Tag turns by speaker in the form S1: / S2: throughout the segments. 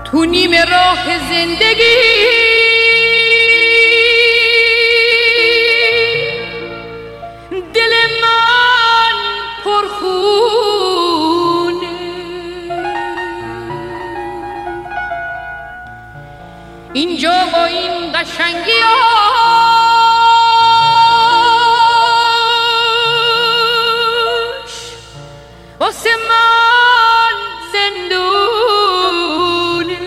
S1: تو نیم راه زندگی دل من پرخونه، اینجا با این قشنگی واسه من زندونه،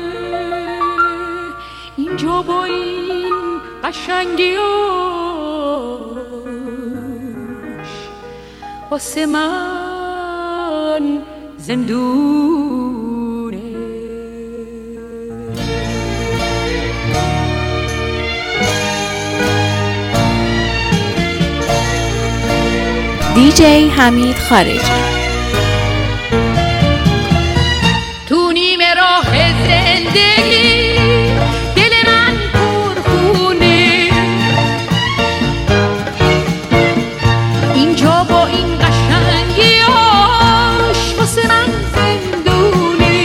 S1: اینجا با این قشنگیاش واسه من زندونه.
S2: دیجی حمید خارجی.
S1: تو نیم راه زندگی دل من پرخونه، اینجا با این قشنگیاش واسه من زندونه.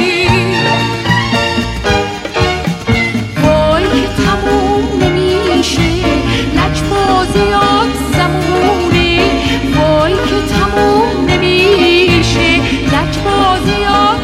S1: وای که تموم نمیشه لجبازیات زمونه، وای که تموم نمیشه لجبازیات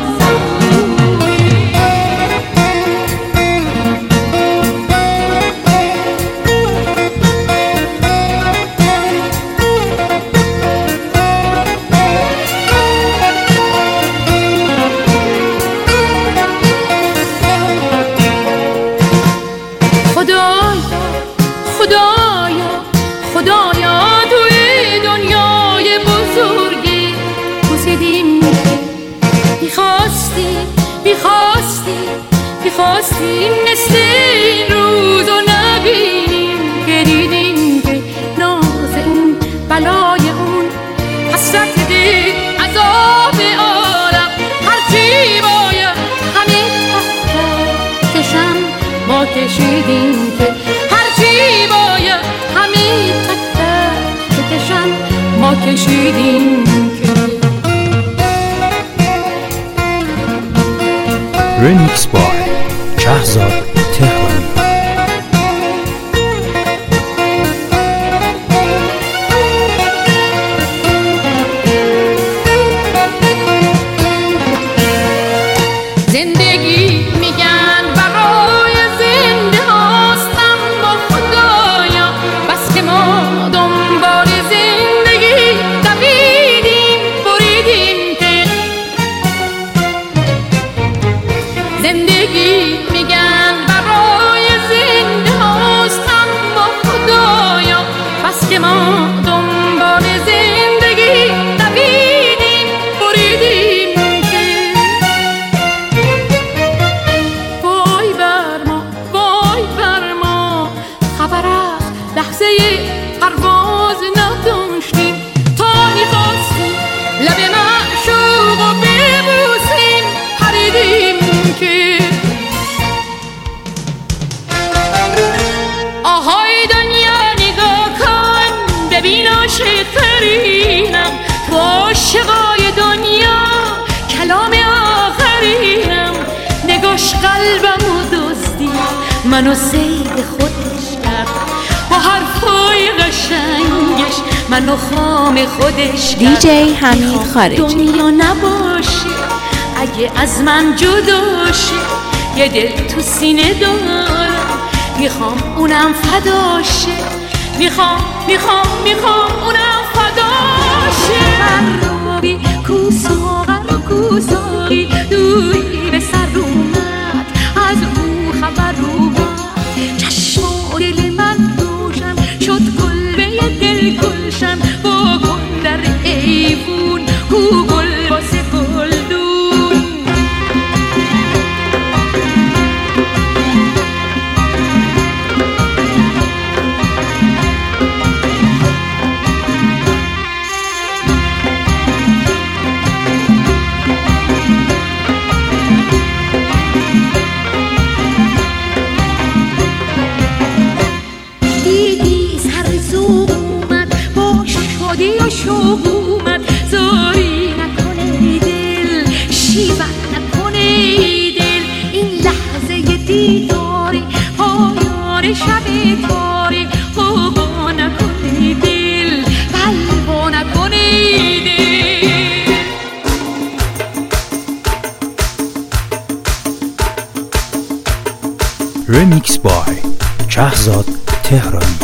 S1: می‌خواستیم مثل این روزو نبینیم که دیدیم که ناز اون بلای اون حسرت دل عذاب عالم هرچی باید همه تختشم ما کشیدیم که هرچی باید همه تختشم ما کشیدیم که.
S3: رمیکس بای شهزاد تهرانی.
S1: زندگی میگن برای زنده هاست، اما خدایا بس که ما دنبال زندگی دویدیم بریدیم که. زندگی میگن برای زنده هاست، اما خدایا بس که ما دنبال زندگی دویدیم بریدیم که. وای بر ما خبر از لحظه پرواز نداشتیم، تا میخواستیم لب معشوق و ببوسیم پریدیم که. آهای دنیا نگاه کن ببین عاشق‌ترینم، تو عاشقای دنیا کلام آخرینم. نگاش قلبمو دزدی منو سید خودش کرد، با حرفای قشنگش منو خام خودش کرد.
S2: دیجی حمید خارجی.
S1: دنیا نباشه اگه از من جدا شه، یه دل تو سینه دارم میخوام اونم فدا شه، میخوام اونم فدا شه. خرابی کوساقی دوری به سر اومد، از او خبر اومد، چشم و دل من روشن شد کلبه دل گلشن، با گل در ایوون کو گل واسه گلدون. کاری خوبا نکنی دل بلوا نکنی دل.
S3: Remix by شهزاد تهرانی.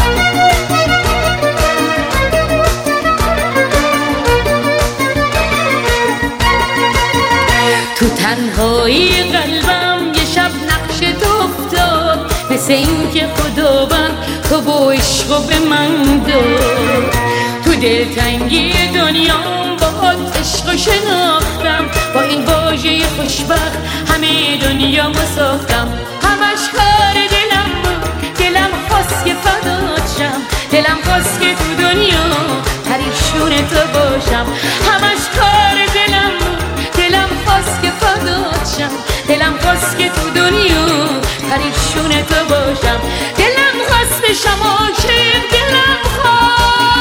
S1: تو تنهایی قلبم یه شب نقشت افتاد، مثل این که خداوند تو با عشق به من داد. تو دلتنگی دنیام با عشق شناختم، با این واژه خوشبخت همه دنیا ساختم. همش کار دلم بود، دلم خواست که فدات شم، دلم خواست که تو دنیا پریشون تو باشم. همش کار دلم بود، دلم خواست که فدات شم، دلم خواست که تو دنیا پریشون تو باشم. دلم خواست بشم عاشق، دلم خواست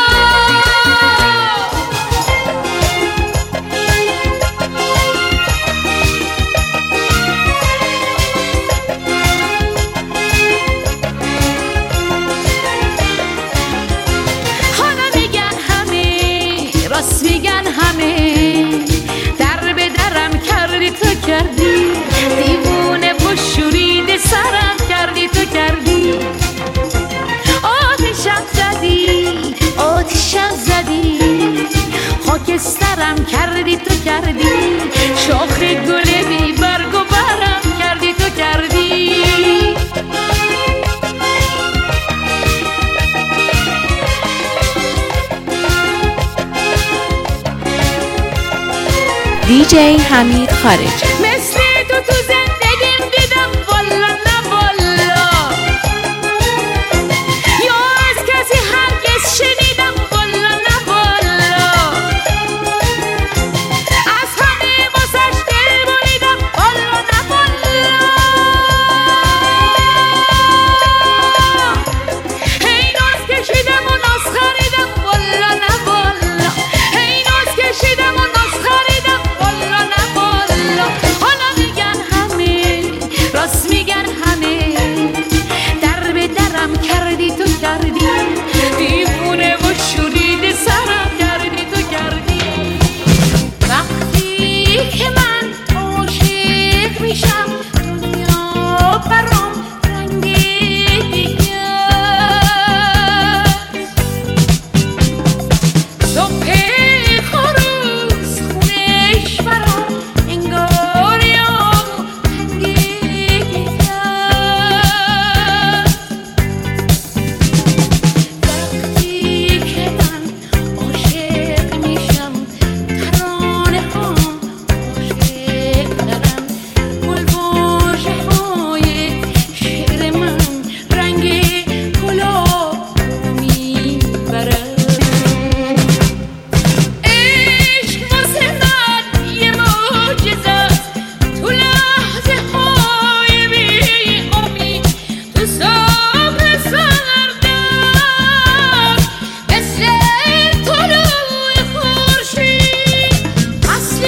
S1: میگن همه در به درم کردی تو کردی، دیوونه و شورید سرم کردی تو کردی. آتشم زدی آتشم زدی، خاکسترم کردی تو کردی، شاخ گل بی برگ و برم کردی تو کردی.
S2: DJ حمید خارجی.
S1: مثل تو زندگیم دیدم والا نه والا، یا از کسی هرگز شنیدم والا نه والا. از همه واسش دل بریدم والا نه والا. هی ناز کشیدم و ناز خریدم والا نه والا، هی ناز کشیدم و ناز خریدم والا نه والا. حالا میگن همه راست میگن همه در به درم کردی تو کردی، دیوونه و شورید سرم کردی تو کردی. وقتی که من عاشق میشم دنیا برام رنگ دیگه، صبح خروس خونش برام انگار یا رنگ دیگه. وقتی که من عاشق میشم ترانه ها عاشق دارم، گلواژه های شعر من رنگ گلاب میبرم. عشق واسه من یه معجزه است، تو لحظه های بی امید، تو صبح سردم مثل طلوع خورشید، اصل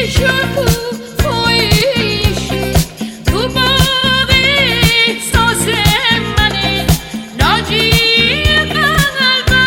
S1: شکوفایی تو باغ احساس منه، ناجی قلبم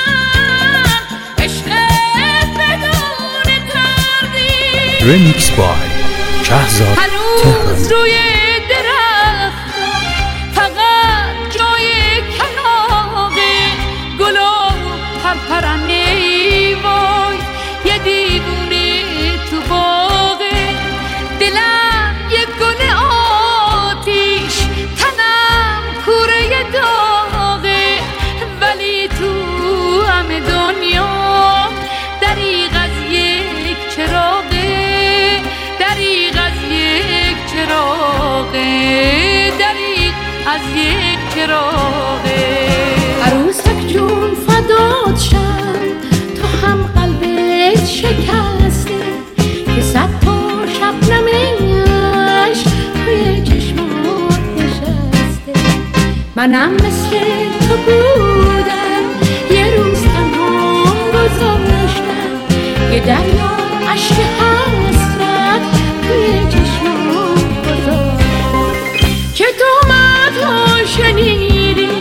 S1: عشق بدون تردید.
S3: Remix by شهزاد
S1: هنوز
S3: تهرانی.
S1: روی درخت فقط جای کلاغه، گلا پرپرنه وای یه دیوونه تو باغه. دلم یه گل آتیش، تنم کوره داغه، ولی تو همه دنیا دریغ از یک چراغه، دریغ از یک چراغه، دریغ از یک چراغه. عروسک جون فدات شم، تو هم قلبت شکسته که صد تا شبنم عشق توی چشمات نشسته. منم مثل تو بودم، یه روز تنها گذاشتم، یه دریا عشق حسرت توی چشمات گذاشتم، که تو مدها شنیدی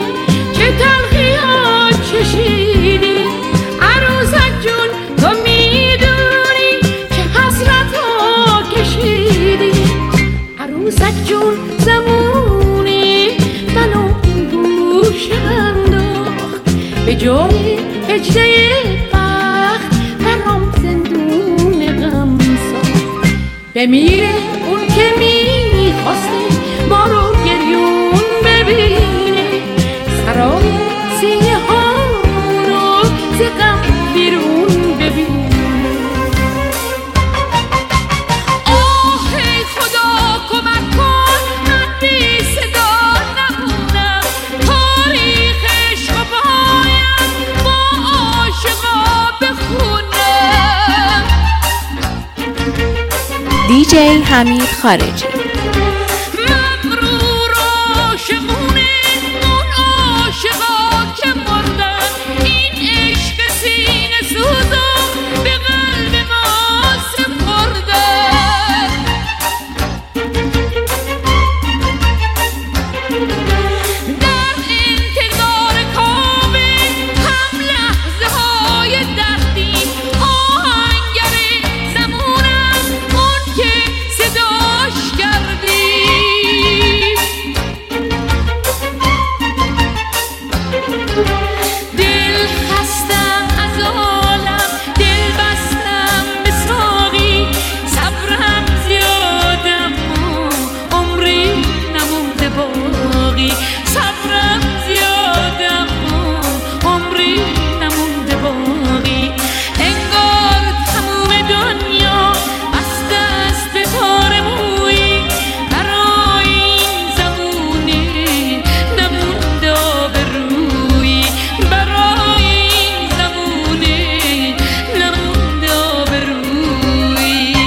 S1: جای هجله بخت برام زندون غم ساخت. بمیره اون که میخواسته ما رو گریون ببینه، سرای سینه ها رو ز غم بیرون ببینه. آه ای خدا کمک کن من بی صدا نمونم، تاریخ عشق و باید با عاشقا بخونم.
S2: دیجی حمید خارجی.
S1: مغرور عاشقونه اون عاشقا که مردن، این عشق سینه سوزا به قلب ما سپردن. در انتظار کابه هم لحظه های دردی، آهنگر زمونم اون که صداش کردی. دل خستم از عالم، دل بستم به ساقی، صبرم زیادم و عمری نمونده باقی. صبرم زیادم و عمری نمونده باقی. انگار تموم دنیا بسته است به تار مویی، برای این زمونه نمونده آبرویی، برای این زمونه نمونده آبرویی.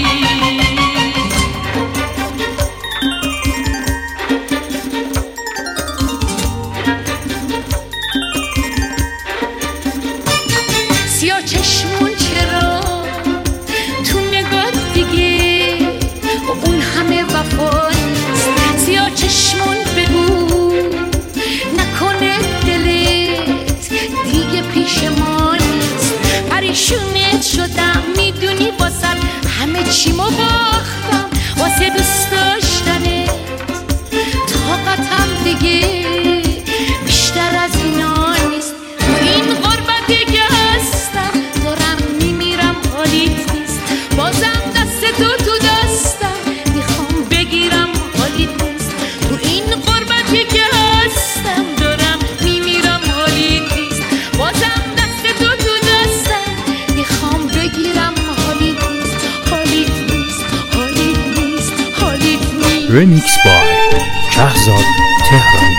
S1: سیاه چشمون چرا تو نگاه دیگه اون همه وفا نیست. سیاه چشمون بگو نکنه دلت دیگه پیش ما نیست. پریشونت شدم میدونی واسه همه چیمو باختم، واسه دوست داشتنت طاقتم دیگه بیشتر از اینا نیست. تو این غربتی که هستم دارم میمیرم حالیت نیست. بازم دست تو دستم میخوام بگیرم حالیت نیست. تو این غربتی که هستم دارم میمیرم حالیت نیست. بازم دست تو دستم میخوام بگیرم حالیت نیست. حالیت نیست. حالیت نیست. حالیت نیست.
S3: رمیکس بای شهزاد تهرانی.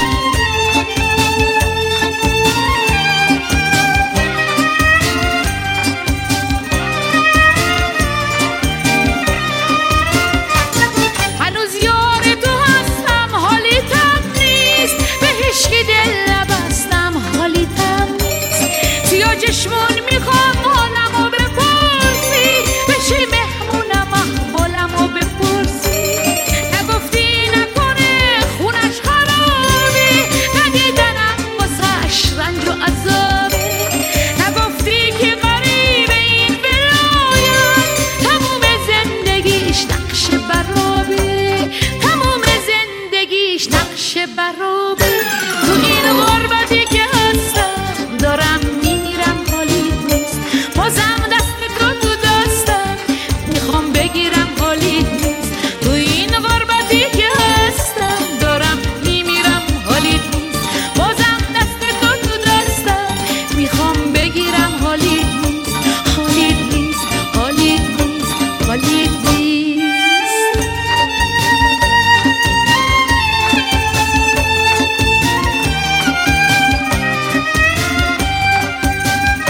S1: هنوز یار تو هستم حالیتم نیست، به هیچکی دل نبستم حالیتم نیست. سیاه چشمون میخوام حالمو بپرسی، بشی مهمونم احوالمو بپرسی. نگفتی نکنه خونش خرابه، ندیدنم واسش رنج و عذابه. نگفتی که غریب این ولایت تموم زندگیش نقش برابه، تموم زندگیش نقش برابه. تو این غربتی که هستم دارم میمیرم حالیت نیست. بازم دست تو دستم میخوام بگیرم حالیت نیست. تو این غربتی که هستم دارم میمیرم حالیت نیست. بازم دست تو دستم میخوام بگیرم حالیت نیست. حالیت نیست. حالیت نیست. حالیت نیست.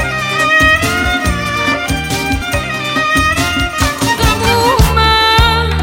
S1: غمومم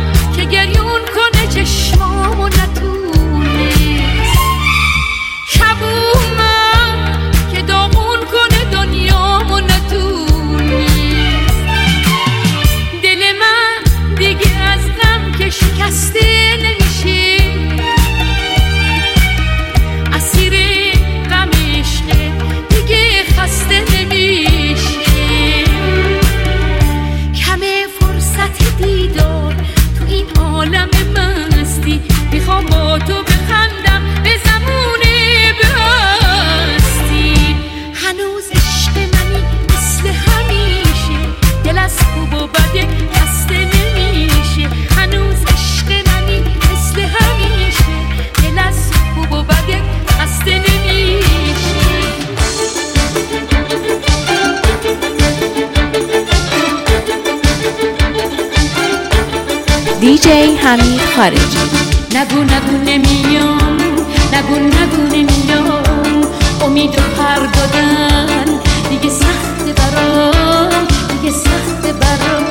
S2: دیجی حمید خارجی.
S1: نگو نمیام، نگو نمیام، امید و پر دادن دیگه سخت برام، دیگه سخت برام.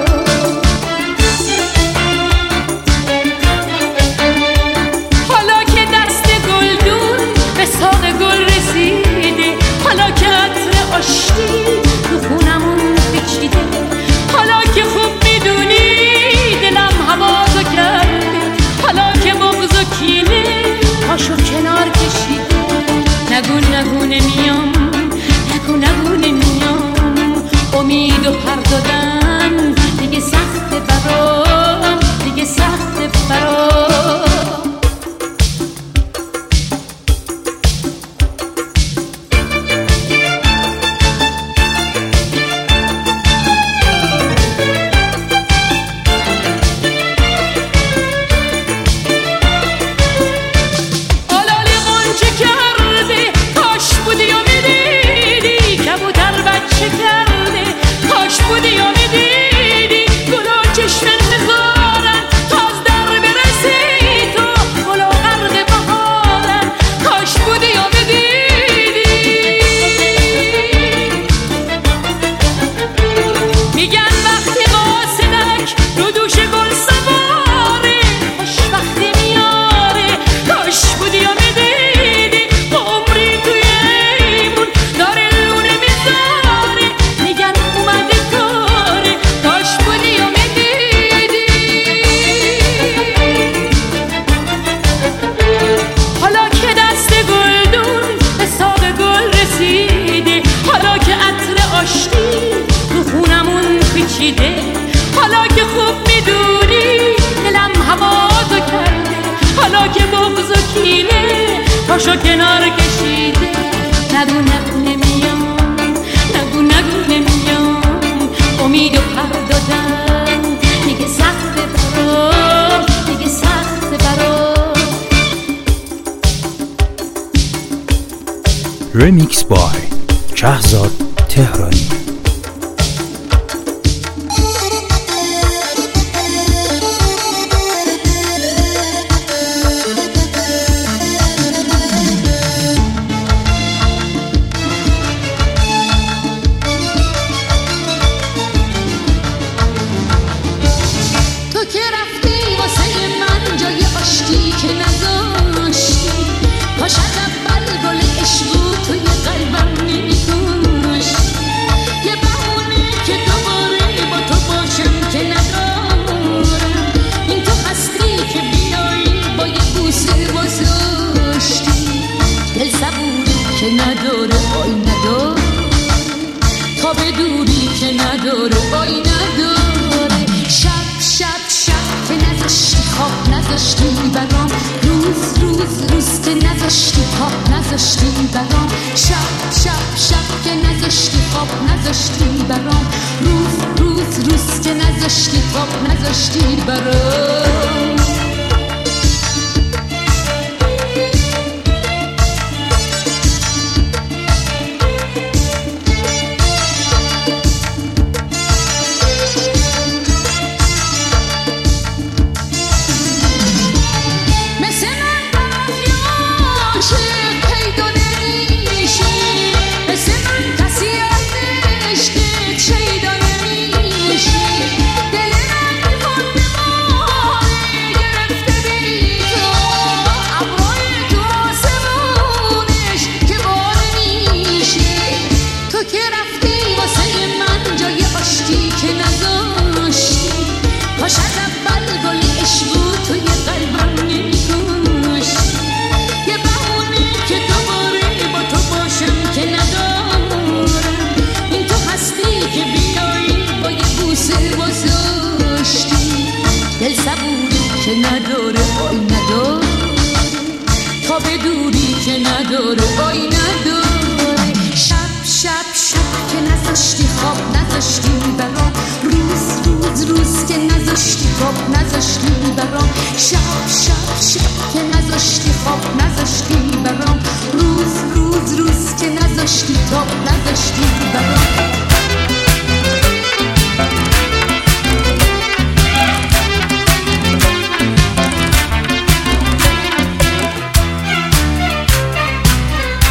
S1: حالا که دست گلدون به ساق گل رسیده، حالا که عطر آشتی تو خونمون پیچیده، حالا که خوب میدونی دلم هوازو کرده، حالا که بغض و کینه پاشو کنار کشیده. نگو نمیام، نگو نمیام، امید و پر دادن دیگه سخت برام، دیگه سخت برام. حالا که خوب میدونی دلم هوازو کرده، حالا که بغض و کینه پاشو کنار کشیده. نگو نمیام، نگو نمیام، امید و پر دادن دیگه سخت برام، دیگه سخت برام.
S3: رمیکس بای شهزاد تهرانی.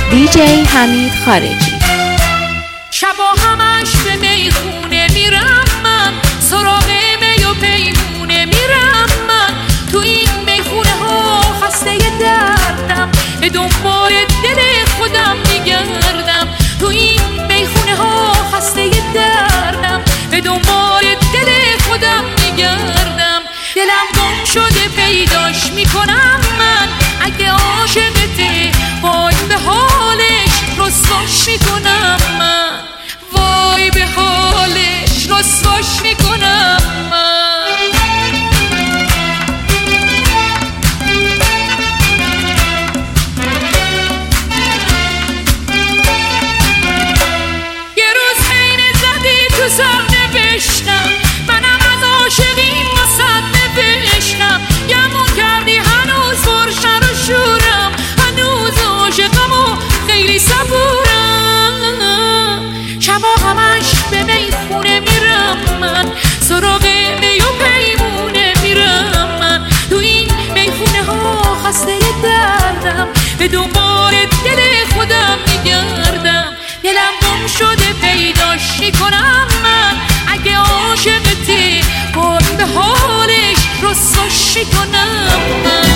S2: دیجی حمید خارجی.
S1: شبا همش به میخونه میرم من، سراغ می و پیمونه میرم من، تو این میخونه ها خسته دردم، به دنبال دل خودم میگردم، تو این میخونه ها خسته دردم، به دنبال دل خودم میگردم، دلم گم شده پیداش میکنم من، اگه عاشقته وای به حالش رسواش میکنم من، وای به حالش رسواش میکنم من. یه روز خیلی زدی تو سر نوشتم، منم از عاشقیم واسد نوشتم، گمون کردی هنوز فرشن و شورم، هنوز عاشقم و خیلی صبورم، شبا همش به میخونه میرم من، سراغ می و پیمونه میرم من، تو این میخونه ها خسته دردم، به دنبال دل خودم میگردم، دلم گم شده پیداش میکنم من، اگه عاشقتی وای به حالش رسواش میکنم من.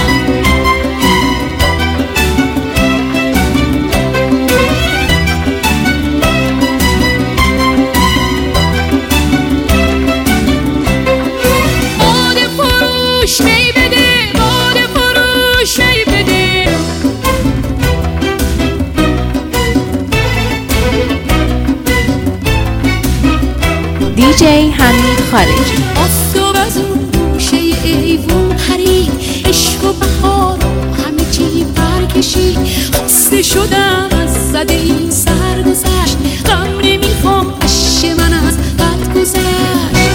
S2: دیجی حمید خارجی.
S1: آفتاب از اون گوشه ایوون پرید، عشق و بهار همه چی برکشید، خسته شدم از زد این سرگذشت، غم نمیخوام اشک من از قد گذشت.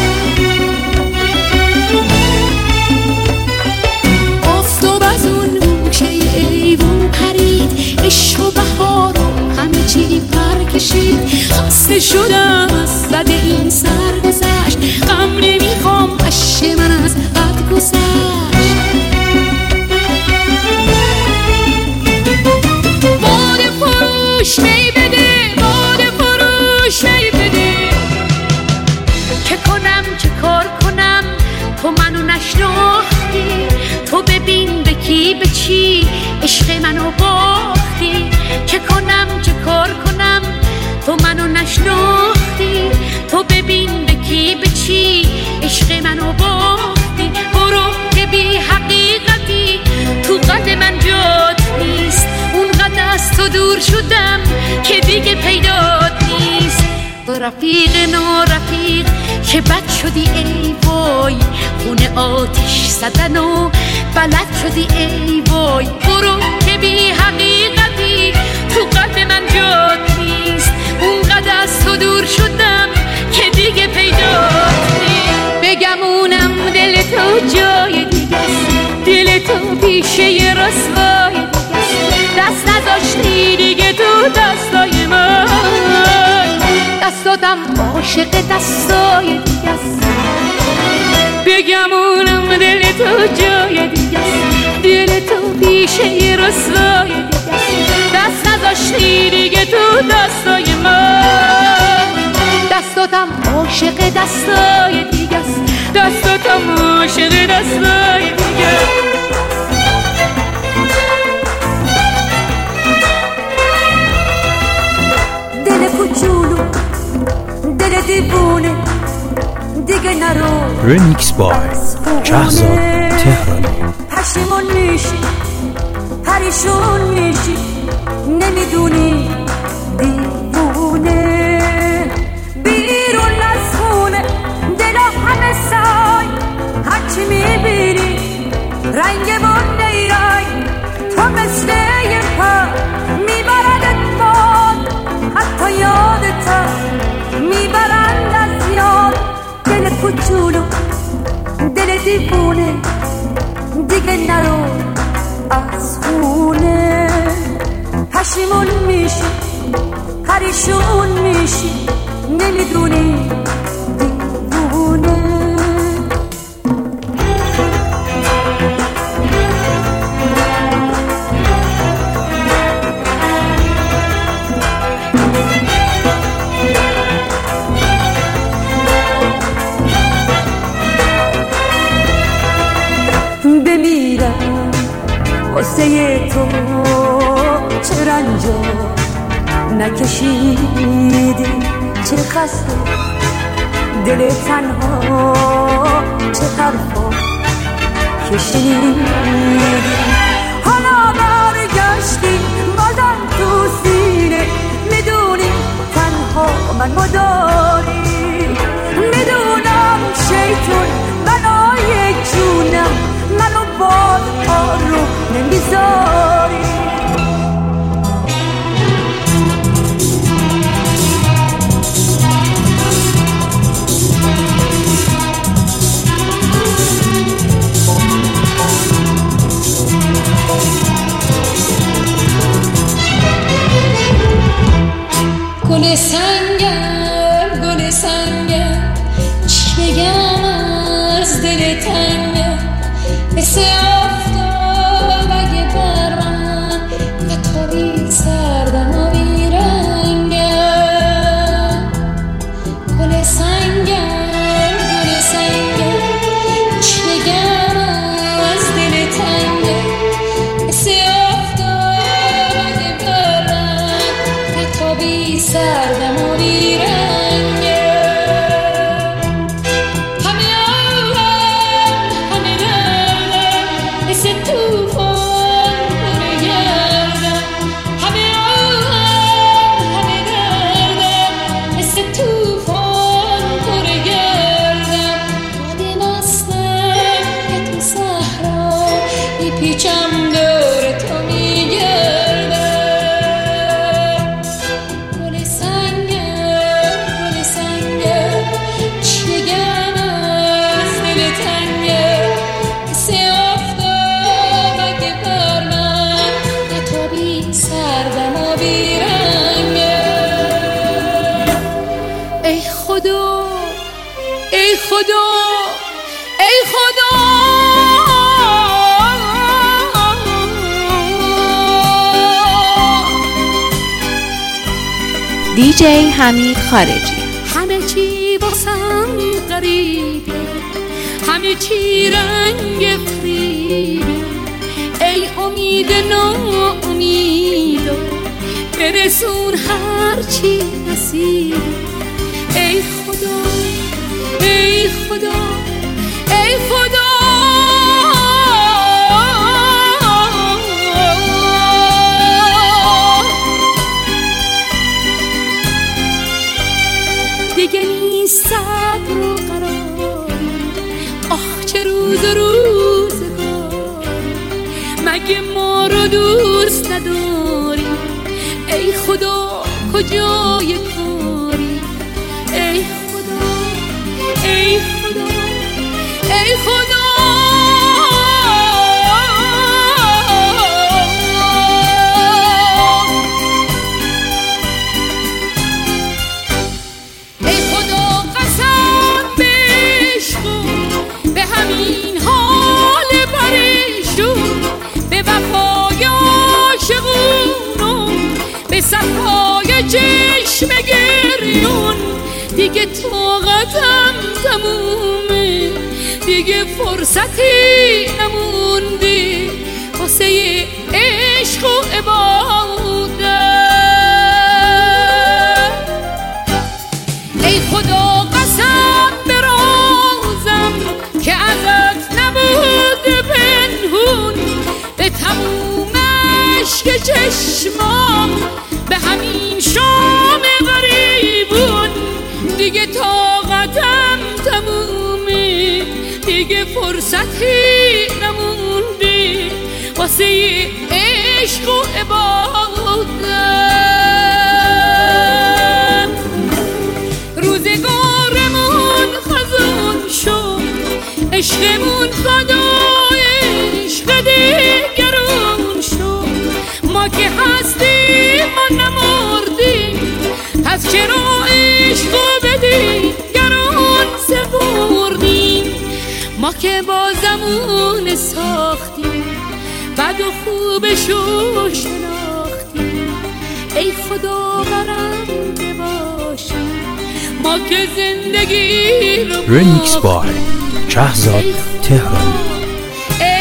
S1: آفتاب از اون گوشه ایوون پرید، عشق و بهار همه چی برکشید، خسته شدم از زد این سرگذشت، غم نمیخوام اشک من از قد گذشت. باده فروش می بده، باده فروش می بده، چه کنم چه کار کنم تو منو نشناختی، تو ببین به کی به چی عشق منو باختی، چه کنم چه کار کنم تو منو نشناختی، تو ببین به کی به چی عشق منو باختی، برو که بی حقیقتی تو قد من جات نیست، اون قد از تو دور شدم که دیگه پیدات نیست، تو رفیق نارفیق که بد شدی ای وای، خونه آتش زدن و بلد شدی ای وای، برو که بی حقیقتی تو قد من جات نیست، اون قد از تو دور شدم که دیگه پیدات نیست، بگمونم دل تو جای دیگه است، دل تو پیشه رسوای دیگه است، دست نذاشتی دیگه تو دستای من، دستاتم عاشق دستای دیگه است، بگمونم دل تو جای دیگه است، دل تو پیشه رسوای دیگه است، دست نذاشتی دیگه تو دستای من، دستاتم عاشق دستای دیگه است، دستاتم عاشق دستای دیگه است.
S4: دل کوچولو دل دیوونه دیگه نرو.
S3: رمیکس بای شهزاد تهرانی.
S4: پشیمون میشی پریشون میشی نمیدونی دیوونه، بیرون از خونه دلا همه سای، هرچی میبینی رنگ و نیرنگ، تو مثل یه پر میبردت باد، حتی یادت میبرند از یاد، دل کوچولو دل دیوونه دیگه نرو از خونه، پشیمون میشی پریشون میشی نمیدونی دیوونه. بمیرم واسه تو، چه رنجا نکشیدی، چه خسته دل تنها، چه حرفا که شنیدی. حالا برگشتی بازم تو سینه، میدونی تنها من مداری، میدونم شیطون بنای جونم، منو باز آروم نمیذاری.
S1: گل سنگم گل سنگم، چی بگم از دل تنگم، مثل آفتاب اگه بر من نتابی سردم و بیرنگم. گل سنگم گل سنگم، چی بگم از دل تنگم، مثل آفتاب اگه بر من نتابی سردم و بیرنگم. ای خدا
S2: دیجی حمید خارجی.
S1: همه چی واسم غریبه، همه چی رنگ فریبه، ای امید ناامیدا برسون هر چی نصیبه. ای خدا ای خدا ای خدا، دیگه نیست صبر و قرار، آه چه روز و روزگار، مگه ما رو دوست نداری؟ ای خدا کجای کاری؟ ای خدا ای خدا ای خدا. ای خدا قسم بشکن به همین حال پریشون، به وفای عاشقون، به صفای چشم گریون، دیگه طاقتم تمومه، دیگه فرصتی نمونده واسه عشق و عبادت. ای خدا قسم برازم که ازت نبود پنهون، به تموم عشق چشمام، به همین شام غریبون، دیگه طاقتم تمومه، دیگه فرصتی نمونده واسه عشق و عبادت. روزگارمون خزون شد، عشقمون فدای عشق دیگرون شد، ما که هستیم ما نمردیم، پس چرا عشقو به دیگران سپردیم؟ ما که با زمون ساختیم، بد و خوبشو شناختیم، ای خدا برنده باشیم، ما که زندگی رو
S3: رمیکس بای شهزاد تهرانی.
S1: ای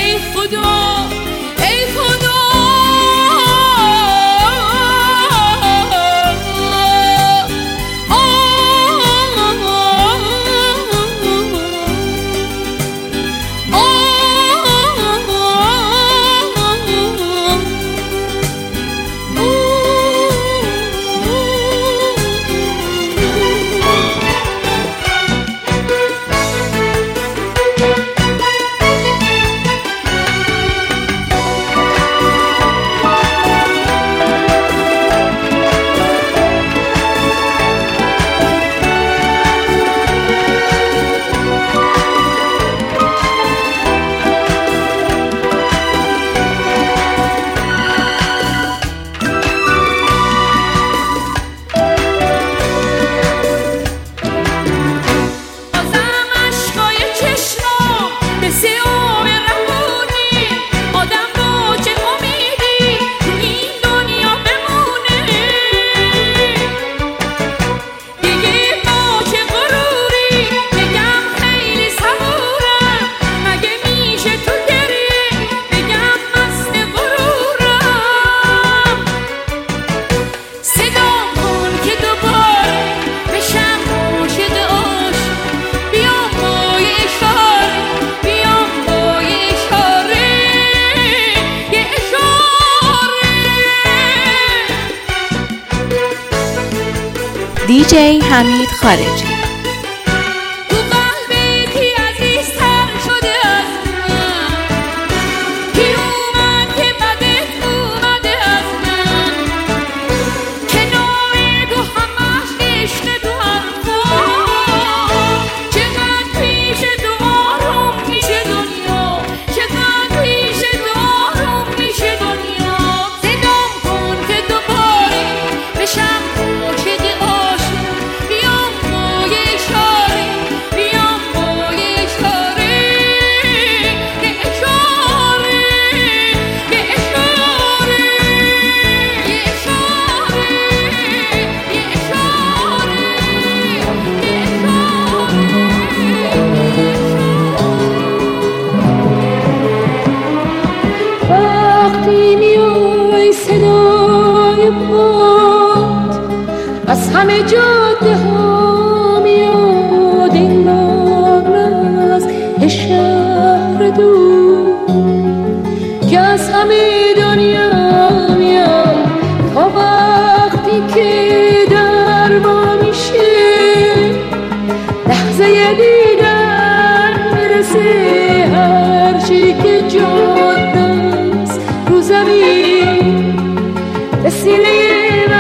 S2: دی‌جی حمید خارجی.
S4: از همه جاده ها میاد این ناز شهر دور که از همه دنیا میاد تا وقتی که در ما میشه لحظه دیدن میرسه هرچی که جاده است رو زمین به سینه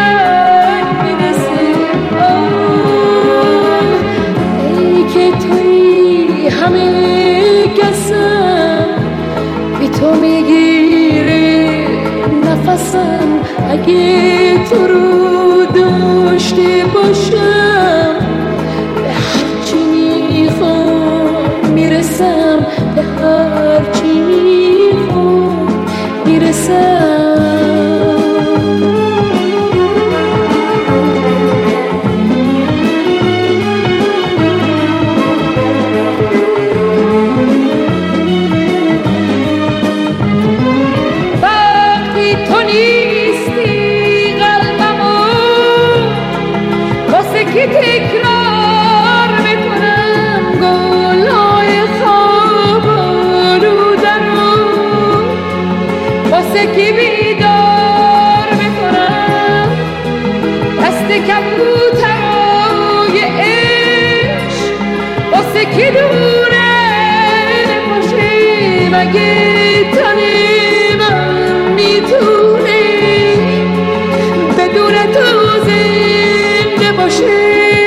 S4: همه کسم بی تو میگیره نفسم اگه تو رو داشته باشم به هرچی میخوام میرسم به هرچی میخوام میرسم که تکرار میکنم گلهای خواب رو درون واسه که بیدار میکنم دست کبوترهای عشق واسه که دونه نباشه مگه تن من میتونه بدون تو زنده باشه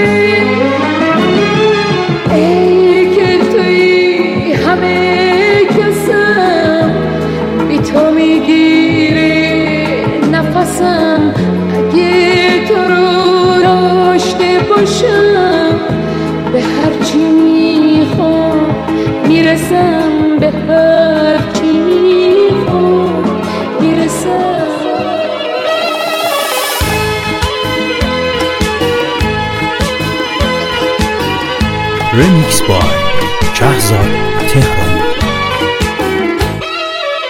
S4: ای که توی همه کسم بی تو میگیره نفسم اگه تو رو داشته باشم به هرچی میخوام میرسم به هرچی میخوام میرسم
S3: رمیکس بای شهرزاد تهرانی.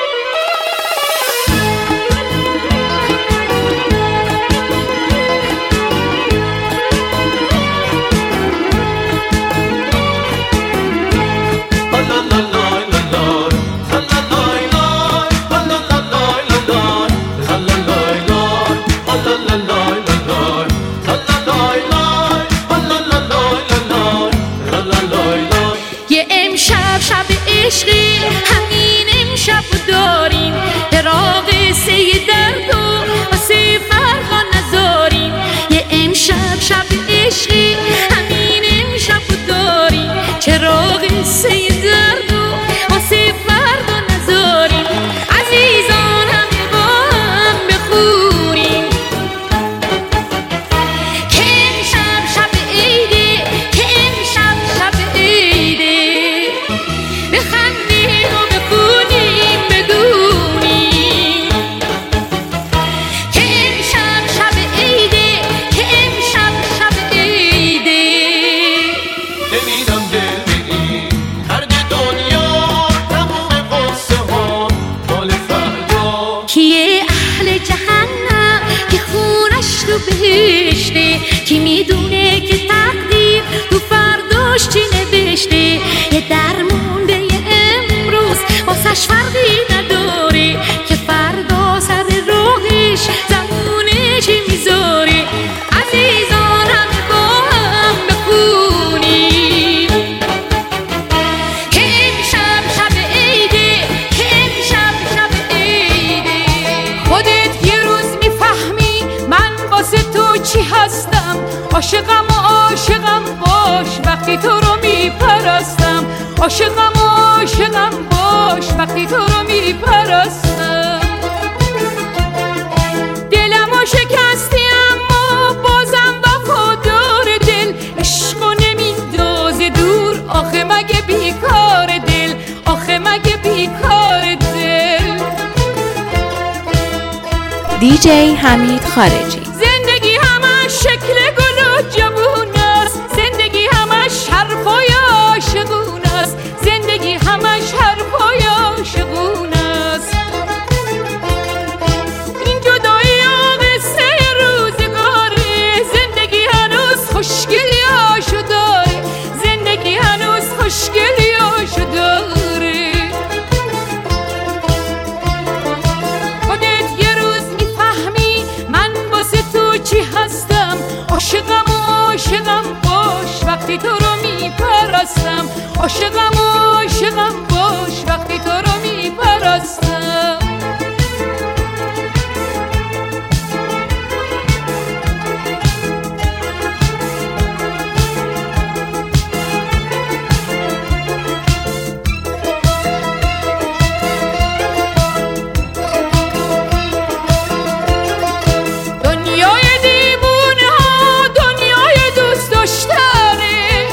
S1: امشب داریم فراق سه درد و واسه فردا نذاریم یه امشب شب عشقی همین امشب داریم چراغ سه درد و واسه فردا نذاریم عزیزان همه با هم بخونیم که امشب شب عیده که امشب شب عیده بخندیم و بخونیم بدونیم که امشب شب عیده که امشب شب عیده
S5: نمیدم دل بگی ترک دنیا تموم قصه ها مال فردا
S1: کیه اهل جهنم که خونش تو بهشته کی میدونه که تقدیر تو فرداش چی نوشته یه درمونده یه امروز واسش فرقی نداره که فردا سر راهش زمونه چی میذاره عزیزان همه با هم بخونیم که امشب شب عیده که امشب شب عیده خودت یه روز میفهمی من واسه تو چی هستم عاشقم و عاشقم باش وقتی تو رو میپرستم عاشقم و عاشقم باش وقتی تو رو میپرستم دلمو شکستی اما بازم وفادار دل عشقو نمیندازه دور آخه مگه بیکار دل آخه مگه بیکار دل
S2: دیجی حمید خارجی.
S1: زندگی همش شکل گل و جوون است زندگی همش حرفای عاشقون است زندگی همش حرفای عاشقون است این جدایی قصه روزگاره زندگی هنوز خوشگلی هاشو داره زندگی هنوز خوشگلی هاشو داره خودت یه روز میفهمی من واسه تو چی هستم عاشقم و عاشقم باش وقتی تو رو میپرستم عاشقم و عاشقم باش وقتی تو رو میپرستم دنیای دیوونه ها دنیای دوست داشتنه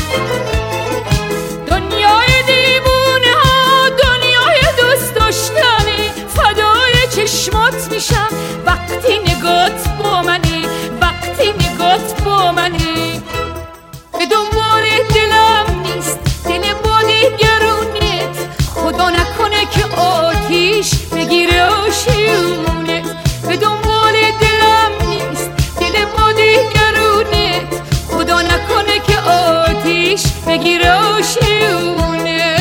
S1: دنیای دیوونه ها دنیای دوست داشتنه فدای چشمات میشم وقتی نگات با منی وقتی نگات با منی به دنبال دلم نیست دل با دیگرونت خدا نکنه که آتیش بگیره آشیونت به دنبال دلم نیست دل با دیگرونت خدا نکنه که آتیش بگیره آشیونت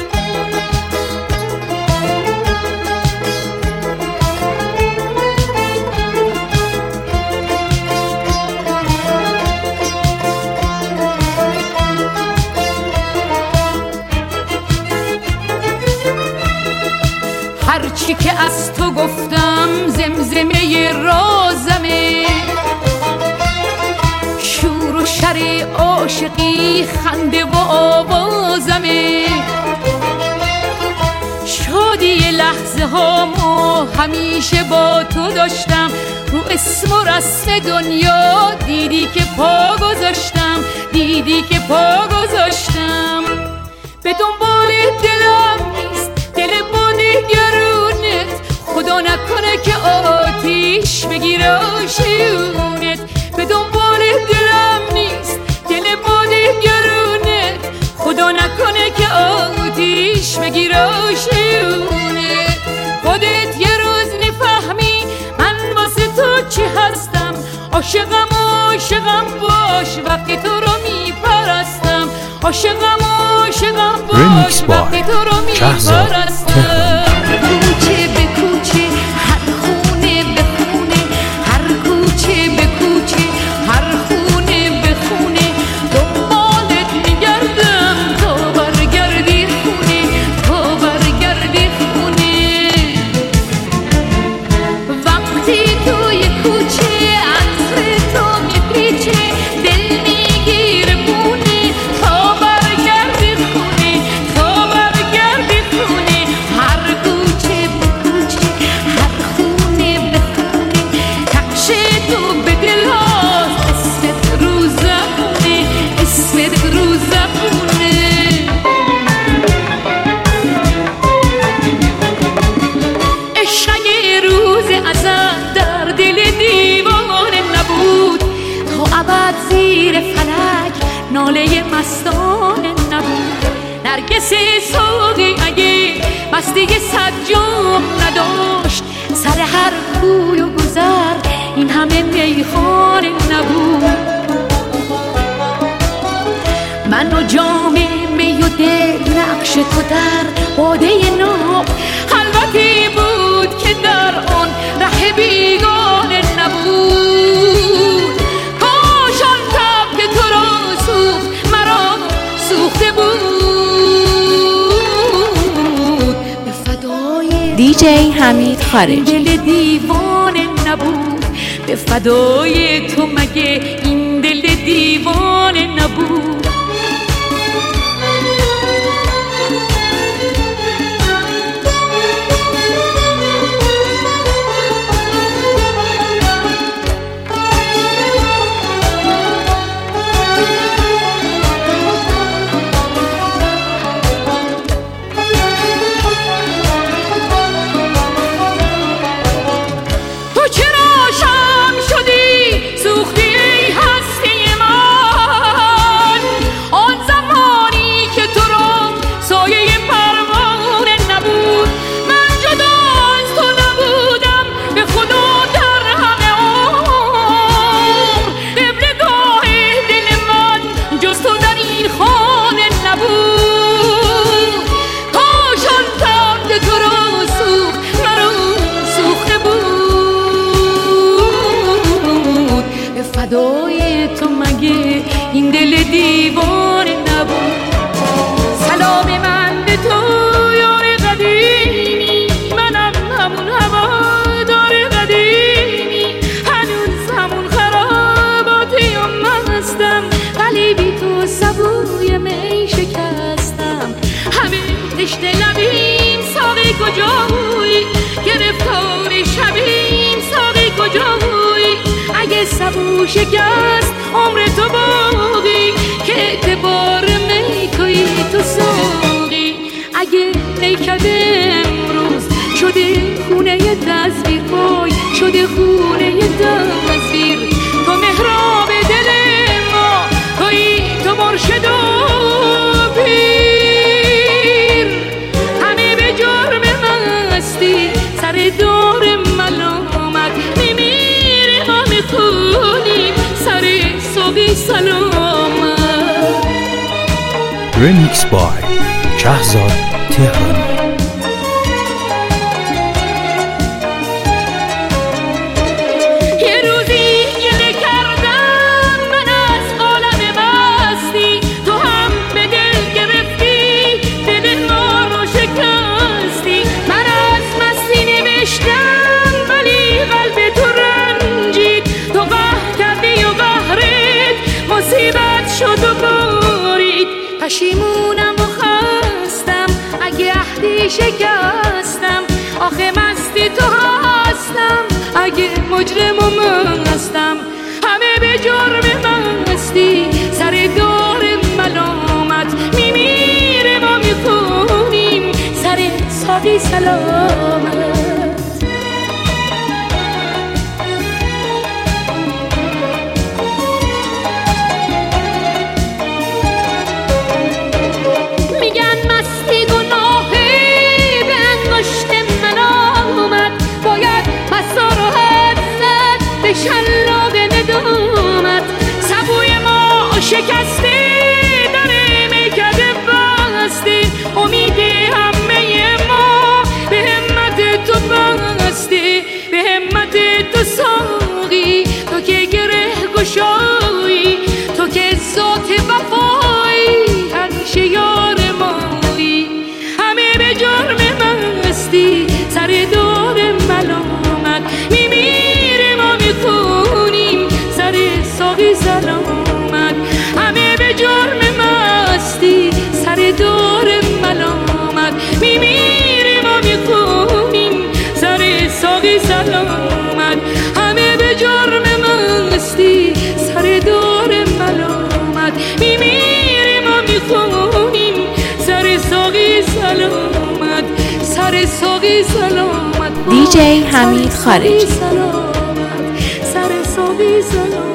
S1: هرچی که از تو گفتم زمزمه رازمه شور و شر عاشقی خنده و آوازمه شادی لحظه هامو همیشه با تو داشتم رو اسم و رسم دنیا دیدی که پا گذاشتم دیدی که پا گذاشتم به دنبال دلم نیست دل با دیگرونت خدا نکنه که آتیش بگیره آشیونت به دنبال دلم نیست دل با دیگرونت خدا نکنه که آتیش بگیره آشیونت خودت یه روز میفهمی من واسه تو چی هستم عاشقم و عاشقم باش وقتی تو رو میپرستم عاشقم و عاشقم باش وقتی تو رو میپرستم کوچه به کوچه هر خونه به خونه هر کوچه به کوچه هر خونه به خونه دنبالت میگردم تا برگردی خونه تا برگردی خونه ناله مستانه نبود. نرگس ساقی اگه مستی صد جام نداشت، سر هر کوی و گذر این همه میخانه نبود. من و جام می و دل نقش تو در باده ناب، خلوتی بود که در آن ره بیگانه نبود. کاش آن تب که تو را سوخت مرا سوخته بود. به فدای
S2: دیجی حمید خارجی.
S1: دل دیوانه نبود، به فدای تو مگه این دل دیوانه نبود. فدای تو مگه این دل دیوانه نبود. سلام من به تو یار قدیمی، منم همون هوادار قدیمی، هنوز همون خراباتی و مستم، ولی بی تو سبوی می شکستم. همه تشنه لبیم ساقی کجایی، گرفتار شبیم ساقی کجایی. اگه سبو شکست عمر تو باقی، که اعتبار می توی تو ساقی. اگه نیکده امروز شده خونه دزویر، وای شده خونه دزویر. تو محراب دل ما توی، تو مرشد و پیر. همه به جرم مستی سر دور ملامت میمیره، ما میخونیم سر ساقی سلامت.
S3: رمیکس بای شهزاد تهرانی.
S1: پشیمونم و خستم اگه عهدی شکستم، آخه مستی تو هستم اگه مجرم و مستم. همه به جرم مستی سر دار ملامت میمیره، ما میخونیم سر ساقی سلامت. شلاق ندامت سبوی ما شکسته، در میکده بسته، امید همه ما به همت تو بسته، به همت تو ساقی. تو که گره گشایی، تو که ذات وفایی، همیشه یار مایی. همه به جرم مستی سر دور ملامت میمیره، ما میخونیم سر ساقی سلامت. همه به جرم مستی سر دور ملامت میمیره، ما میخونیم سر ساقی سلامت. همه به جرم مستی سر دور ملامت میمیره، ما میخونیم سر ساقی سلامت. سر ساقی سلامت.
S2: دیجی حمید خارجی.
S1: سر ساقی سلامت.